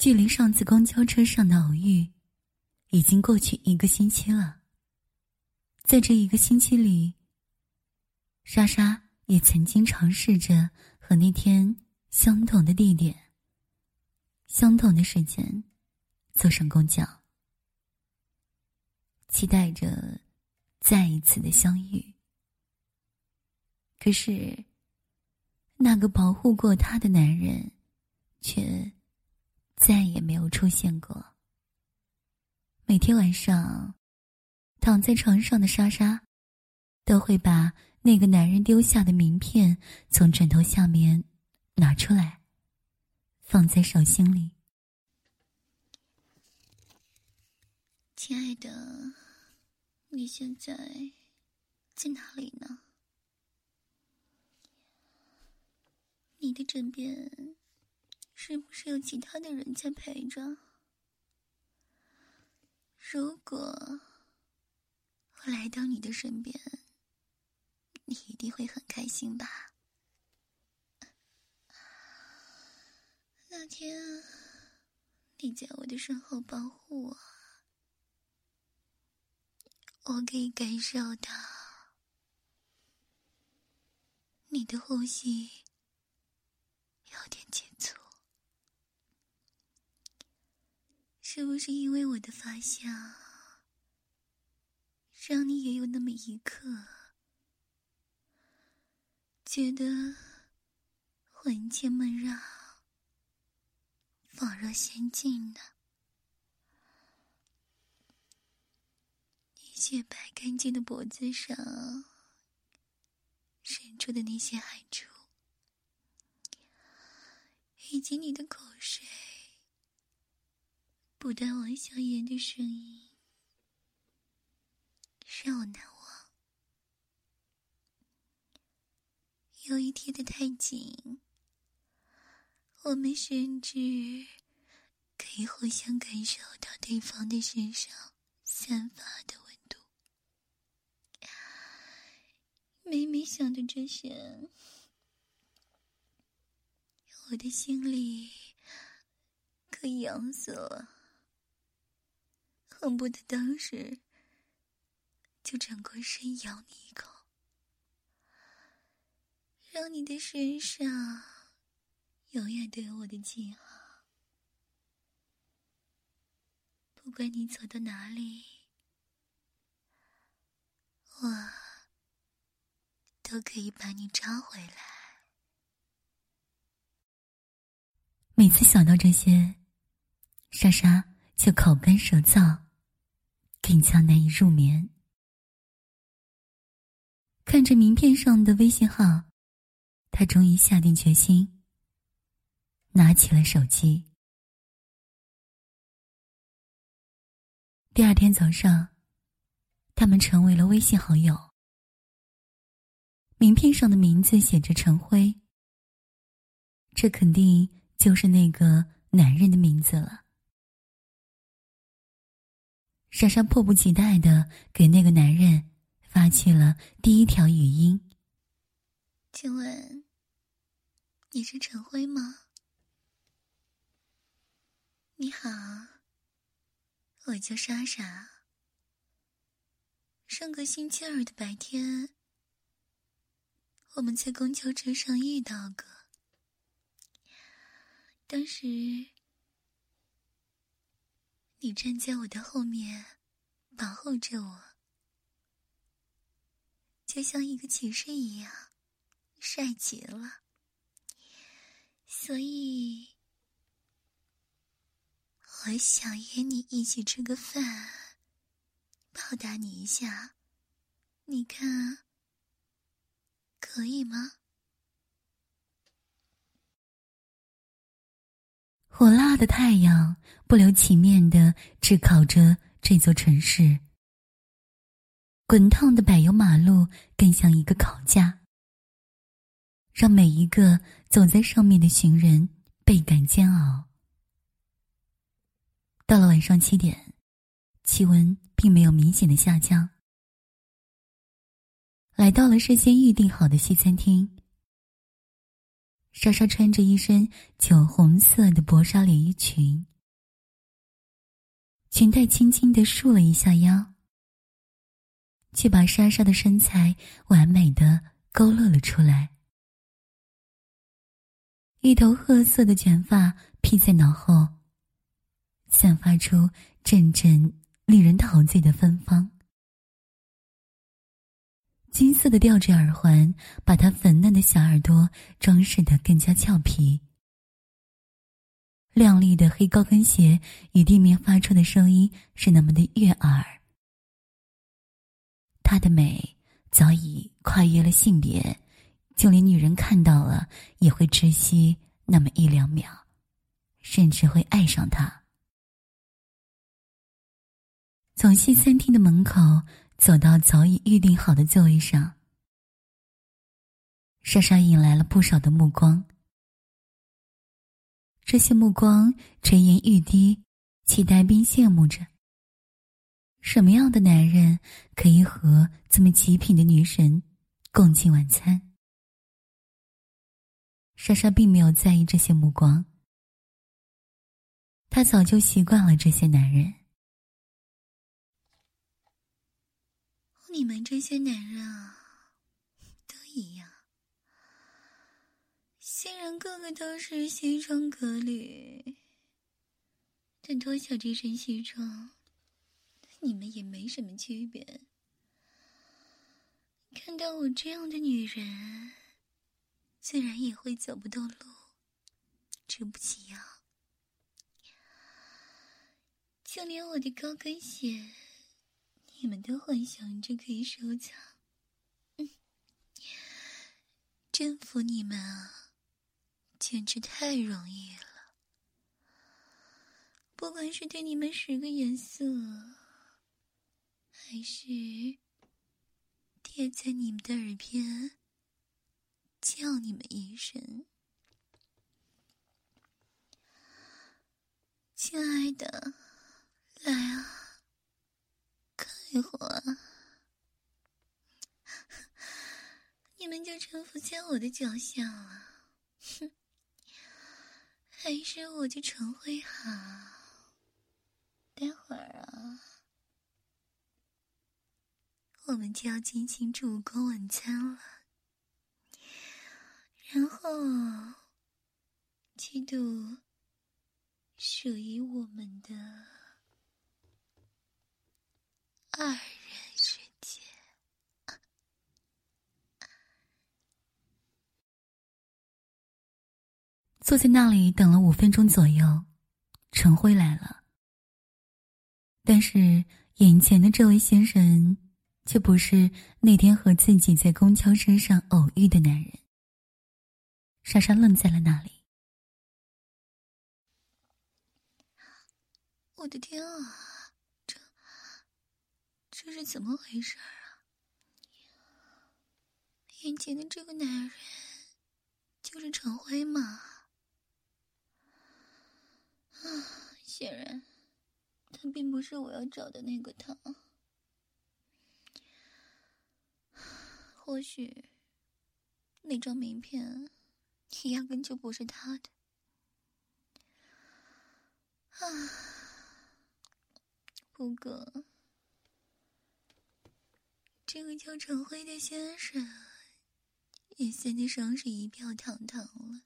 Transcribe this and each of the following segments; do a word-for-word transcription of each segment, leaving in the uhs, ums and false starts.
距离上次公交车上的偶遇已经过去一个星期了。在这一个星期里，莎莎也曾经尝试着和那天相同的地点、相同的时间坐上公交，期待着再一次的相遇。可是那个保护过她的男人却再也没有出现过。每天晚上躺在床上的莎莎都会把那个男人丢下的名片从枕头下面拿出来，放在手心里。 亲爱的，你现在在哪里呢？你的枕边是不是有其他的人在陪着？如果我来到你的身边，你一定会很开心吧？那天你在我的身后保护我，我可以感受到你的呼吸有点急促，是不是因为我的发香，让你也有那么一刻觉得魂牵梦绕，仿若仙境呢？你雪白干净的脖子上渗出的那些汗珠，以及你的口水不断往下咽的声音，让我难忘。由于贴得太紧，我们甚至可以互相感受到对方的身上散发的温度。每每想到这些，我的心里可痒死了，恨不得当时就转过身咬你一口，让你的身上永远都有我的记号。不管你走到哪里，我都可以把你抓回来。 每次想到这些，莎莎就口干舌燥，更加难以入眠。看着名片上的微信号，她终于下定决心，拿起了手机。第二天早上，他们成为了微信好友。名片上的名字写着陈辉，这肯定就是那个男人的名字了。莎莎迫不及待地给那个男人发去了第一条语音。 请问你是陈辉吗？你好，我叫莎莎。上个星期二的白天，我们在公交车上遇到过。当时你站在我的后面保护着我，就像一个骑士一样，帅极了。所以我想约你一起吃个饭，报答你一下，你看可以吗？ 火辣的太阳不留情面地炙烤着这座城市，滚烫的柏油马路更像一个烤架，让每一个走在上面的行人倍感煎熬。到了晚上七点，气温并没有明显的下降。来到了事先预定好的西餐厅，莎莎穿着一身酒红色的薄纱连衣裙， 裙带轻轻地束了一下腰，却把莎莎的身材完美地勾勒了出来。一头褐色的卷发披在脑后，散发出阵阵令人陶醉的芬芳。金色的吊坠耳环把她粉嫩的小耳朵装饰得更加俏皮。亮丽的黑高跟鞋与地面发出的声音是那么的悦耳。她的美早已跨越了性别，就连女人看到了也会窒息那么一两秒，甚至会爱上她。从西餐厅的门口走到早已预定好的座位上，莎莎引来了不少的目光。这些目光垂涎欲滴，期待并羡慕着。什么样的男人可以和这么极品的女神共进晚餐？莎莎并没有在意这些目光，她早就习惯了这些男人。 你们这些男人啊，都一样。虽然个个都是西装革履，但脱下这身西装，你们也没什么区别。看到我这样的女人，自然也会走不动路，吃不起药。就连我的高跟鞋，你们都幻想着可以收藏。嗯，征服你们啊，简直太容易了。不管是对你们使个眼色，还是贴在你们的耳边叫你们一声亲爱的，来啊，看一会儿啊，你们就臣服在我的脚下啊。哼，还是我的陈辉好。待会儿啊，我们就要进行烛光晚餐了，然后去度属于我们的二人世界。 坐在那里等了五分钟左右，陈辉来了。但是眼前的这位先生却不是那天和自己在公交车上偶遇的男人。莎莎愣在了那里。 我的天啊，这这是怎么回事啊？眼前的这个男人就是陈辉吗？啊，显然他并不是我要找的那个他。或许那张名片压根就不是他的。啊，不过这个叫陈辉的先生也算得上是仪表堂堂了，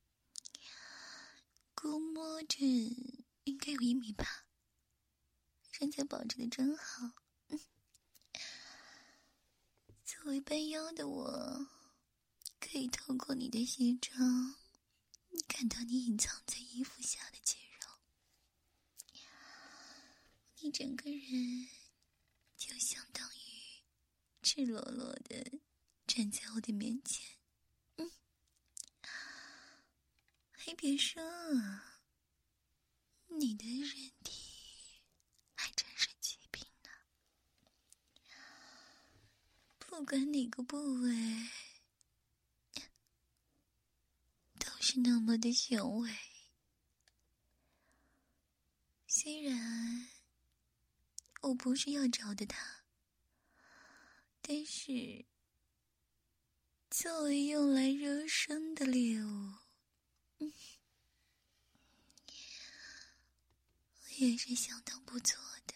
估摸着应该有一米八，身材保持的真好。嗯，作为半腰的我，可以透过你的西装看到你隐藏在衣服下的肌肉，你整个人就相当于赤裸裸的站在我的面前。嗯，还别说，你的人体还真是极品呢，不管哪个部位都是那么的雄伟。虽然我不是要找的他，但是作为用来热身的猎物，嗯，我也是相当不错的。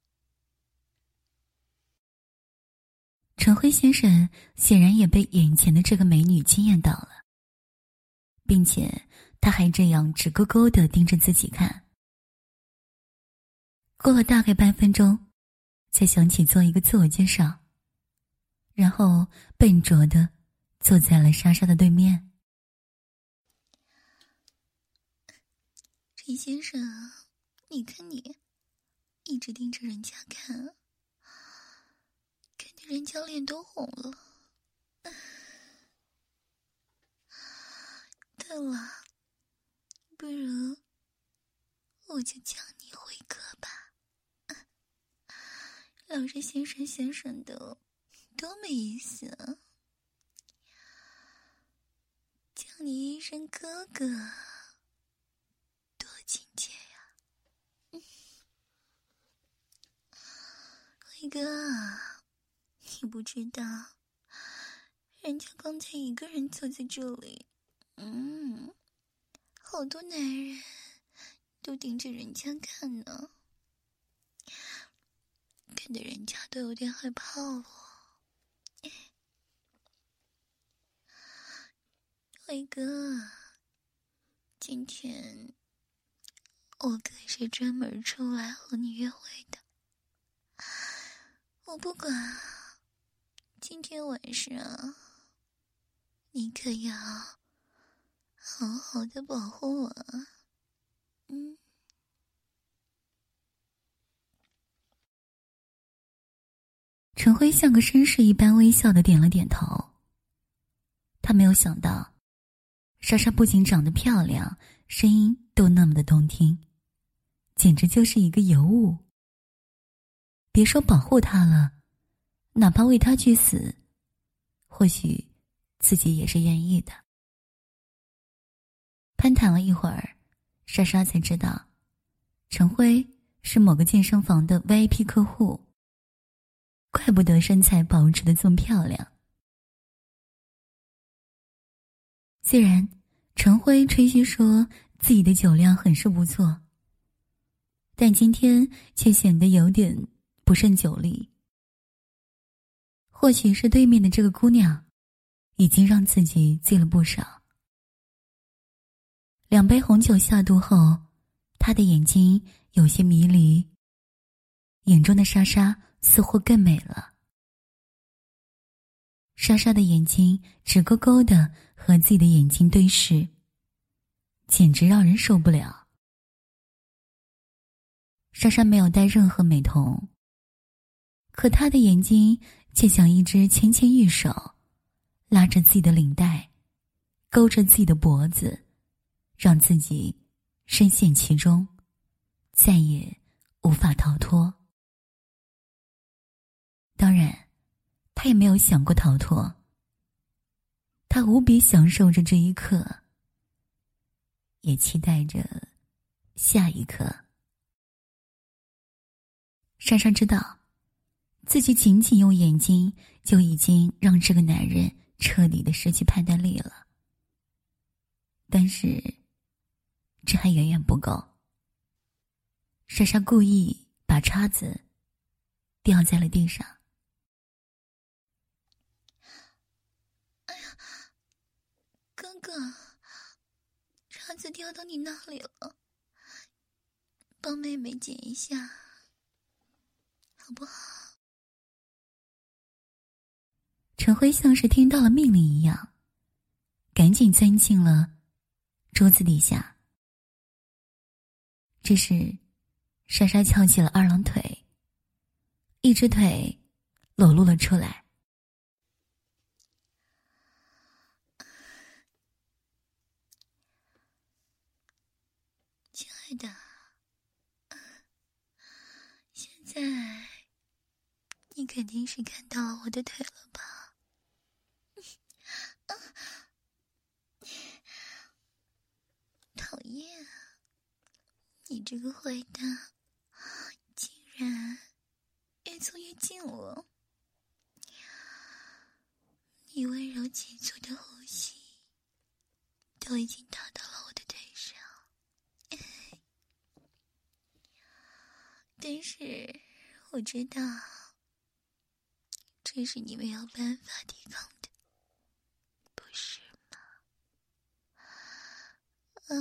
陈辉先生显然也被眼前的这个美女惊艳到了，并且他还这样直勾勾地盯着自己看。过了大概半分钟，才想起做一个自我介绍，然后笨拙地坐在了莎莎的对面。 陈先生，你看你一直盯着人家看，看得人家脸都红了。对了，不如我就叫你辉哥吧，老是先生先生的多没意思啊，叫你一声哥哥多亲切呀。嗯，辉哥，你不知道人家刚才一个人坐在这里，嗯，好多男人都盯着人家看呢，看得人家都有点害怕了。辉哥，今天我可是专门出来和你约会的，我不管今天晚上你可要好好的保护我。嗯。 陈辉像个绅士一般微笑的点了点头。他没有想到莎莎不仅长得漂亮，声音都那么的动听，简直就是一个尤物。别说保护她了，哪怕为她去死，或许自己也是愿意的。攀谈了一会儿，莎莎才知道陈辉是某个健身房的 V I P 客户，怪不得身材保持得这么漂亮。虽然陈辉吹嘘说自己的酒量很是不错，但今天却显得有点不胜酒力。或许是对面的这个姑娘已经让自己醉了不少。两杯红酒下肚后，他的眼睛有些迷离，眼中的莎莎似乎更美了。莎莎的眼睛直勾勾地和自己的眼睛对视，简直让人受不了。莎莎没有戴任何美瞳，可她的眼睛却像一只纤纤玉手，拉着自己的领带，勾着自己的脖子，让自己深陷其中，再也无法逃脱。当然，他也没有想过逃脱，他无比享受着这一刻，也期待着下一刻。莎莎知道自己仅仅用眼睛就已经让这个男人彻底的失去判断力了，但是这还远远不够。莎莎故意把叉子掉在了地上。 哎呀，哥哥，叉子掉到你那里了，帮妹妹捡一下好不好？ 陈辉像是听到了命令一样，赶紧钻进了桌子底下。这时莎莎翘起了二郎腿，一只腿裸露了出来。 亲爱的，现在你肯定是看到我的腿了吧？讨厌，你这个坏蛋，竟然越坐越近了。你温柔急促的呼吸都已经打到了我的腿上。 但是我知道，这是你没有办法抵抗的，不是吗？嗯。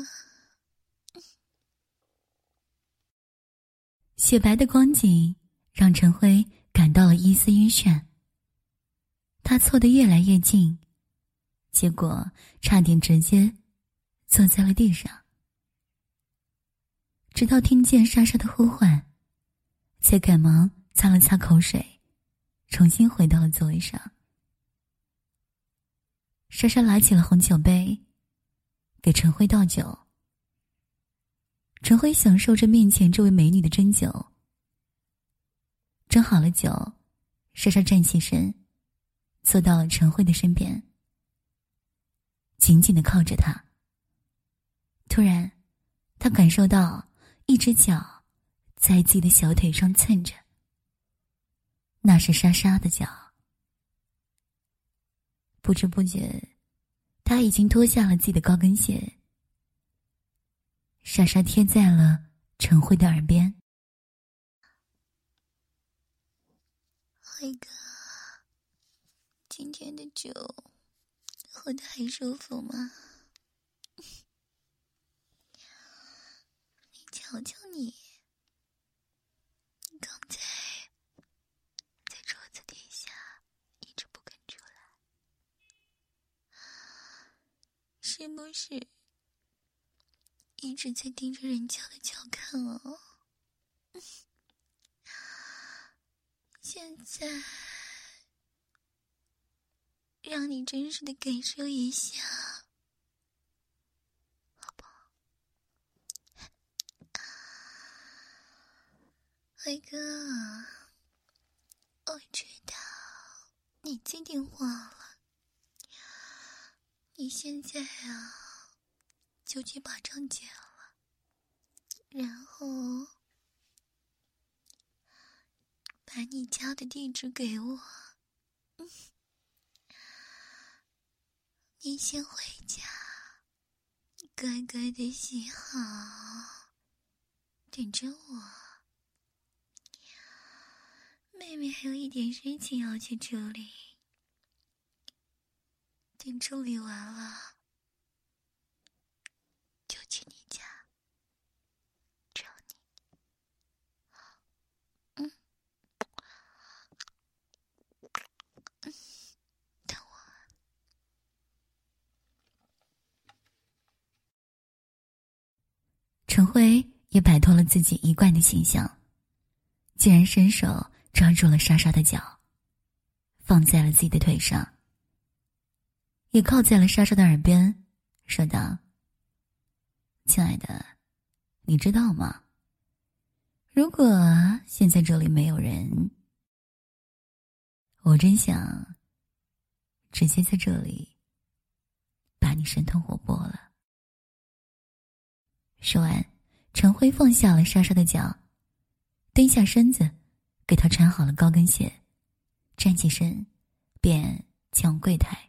雪白的光景让陈辉感到了一丝晕眩，他凑得越来越近，结果差点直接坐在了地上。直到听见莎莎的呼唤，才赶忙擦了擦口水，重新回到了座位上。莎莎拿起了红酒杯，给陈辉倒酒。陈辉享受着面前这位美女的斟酒。斟好了酒，莎莎站起身，坐到了陈辉的身边，紧紧地靠着他。突然，他感受到一只脚在自己的小腿上蹭着，那是莎莎的脚。不知不觉，他已经脱下了自己的高跟鞋。莎莎贴在了陈辉的耳边。 辉哥，今天的酒喝得还舒服吗？你瞧瞧你，刚才在桌子底下一直不肯出来，是不是一直在盯着人家的脚看哦？现在让你真实的感受一下，好不好？辉哥，我知道你接电话了，你现在啊就去把账结了，然后把你家的地址给我。嗯，你先回家，乖乖的洗好，等着我。妹妹还有一点事情要去处理，等处理完了就去你家找你。嗯，嗯，等我。 陈辉也摆脱了自己一贯的形象，竟然伸手抓住了莎莎的脚，放在了自己的腿上，也靠在了莎莎的耳边，说道：亲爱的，你知道吗？如果现在这里没有人，我真想直接在这里把你生吞活剥了。说完，陈辉放下了莎莎的脚，蹲下身子给她穿好了高跟鞋，站起身便前往柜台。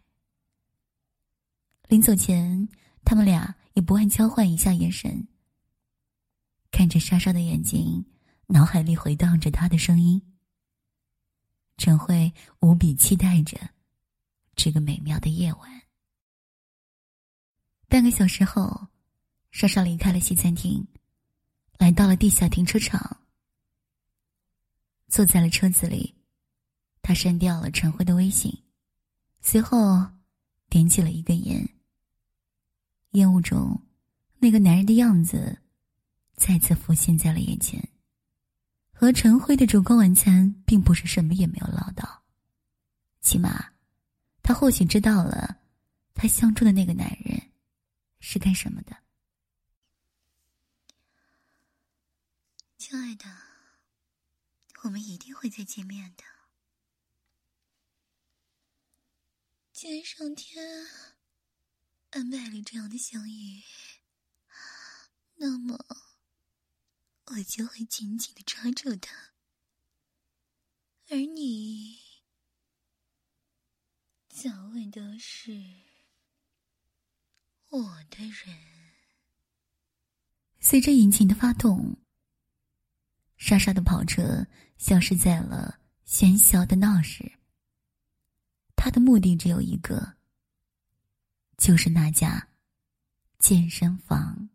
临走前，他们俩也不忘交换一下眼神，看着莎莎的眼睛，脑海里回荡着她的声音。陈辉无比期待着这个美妙的夜晚。半个小时后，莎莎离开了西餐厅，来到了地下停车场。坐在了车子里，她删掉了陈辉的微信，随后点起了一根烟。烟雾中，那个男人的样子再次浮现在了眼前。和陈辉的烛光晚餐并不是什么也没有捞到，起码他或许知道了他相中的那个男人是干什么的。 亲爱的，我们一定会再见面的。既然上天安排了这样的相遇，那么我就会紧紧地抓住他，而你早晚都是我的人。 随着引擎的发动， 莎莎的跑车消失在了喧嚣的闹市。他的目的只有一个，就是那家健身房。